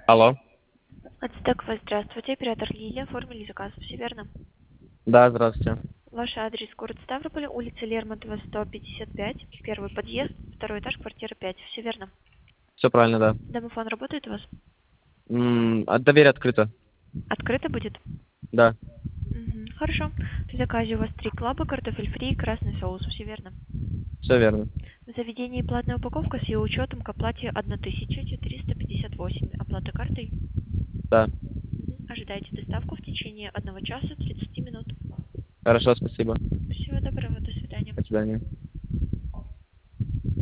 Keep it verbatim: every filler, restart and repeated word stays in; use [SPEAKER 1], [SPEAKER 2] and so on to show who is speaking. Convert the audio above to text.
[SPEAKER 1] Алло.
[SPEAKER 2] Ацтек, вы здравствуйте, оператор Лилия, оформили заказ, все верно?
[SPEAKER 1] Да, здравствуйте.
[SPEAKER 2] Ваш адрес город Ставрополь, улица Лермонтова, сто пятьдесят пять, первый подъезд, второй этаж, квартира пять, все верно?
[SPEAKER 1] Все правильно, да.
[SPEAKER 2] Домофон работает у вас?
[SPEAKER 1] М, а дверь открыта.
[SPEAKER 2] Открыто будет?
[SPEAKER 1] Да,
[SPEAKER 2] Мгм, хорошо. В заказе у вас три клаба, картофель фри и красный соус, все верно?
[SPEAKER 1] все верно.
[SPEAKER 2] В заведении платная упаковка с ее учетом к оплате тысяча четыреста пятьдесят восемь. Оплата картой?
[SPEAKER 1] Да.
[SPEAKER 2] Мгм. Ожидайте доставку в течение одного часа тридцати минут.
[SPEAKER 1] Хорошо, спасибо.
[SPEAKER 2] Всего доброго, до свидания.
[SPEAKER 1] До свидания.